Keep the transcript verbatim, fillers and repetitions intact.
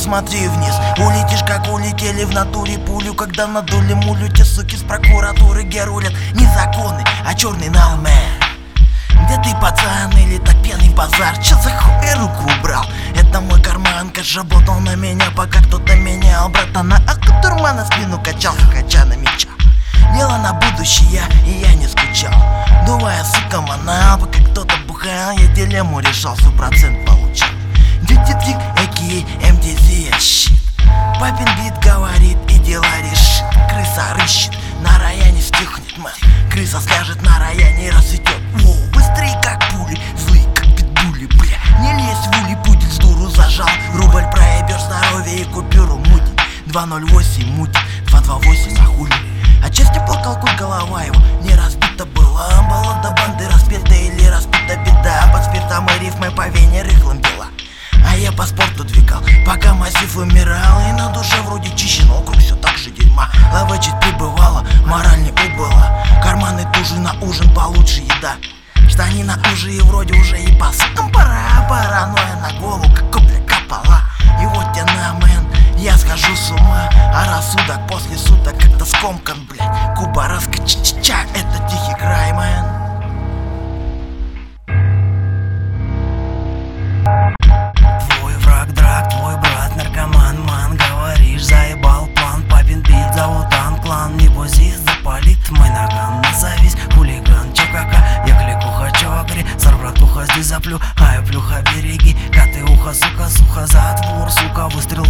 посмотри вниз. Улетишь, как улетели в натуре пулю, когда надули мулю. Те суки с прокуратуры герулят не законы, а черный налме. Где ты, пацан, или так пьяный базар? Че за хуй я руку убрал? Это мой карман, кэш работал на меня, пока кто-то менял братана. А катурма на спину качал, хохоча на мечах. Дело на будущее, и я не скучал. Дувая, сука, манал, пока кто-то бухал. Я дилемму решал, сто процентов получил. Дюти-трик, а.к.а. эм ди зет, я щит. Папин бит говорит, и дела решит. Крыса рыщет, на районе стихнет, мэн. Крыса скажет, на районе расцветет. Воу, быстрее как пули, злые как питбули, бля. Не лезь в ули, пудель с дуру зажал. Рубль проебешь, здоровье и купюру мутит. два ноль восемь мутит, два два восемь на хули. Отчасти плакал куль, голова его не разбита была. Была до банды распита или распита беда. Под спиртом и рифмой по вене рыхлым бела. А я по спорту двигал, пока массив умирал. И на душе вроде чище, но вокруг все так же дерьма. Лава чуть прибывала, мораль не убыла. Карманы тужи, на ужин получше еда. Штанина уже и вроде уже и по сукам пора. Паранойя на голову, как копля капала. И вот я на мэн, я схожу с ума. А рассудок после суток как-то скомкан, блядь. Куба раска-ча-ча-ча, это тихий край, мэн. Твой враг драк, твой брат наркоман, ман. Говоришь, заебал план, папин бит, зовут клан. Небось здесь запалит мой наган. Назовись хулиган, чё кака, я кликуха, чё агри. Сар, братуха, здесь заплю, а я плюха, береги. Коты ухо, сука, суха, затвор, сука, выстрел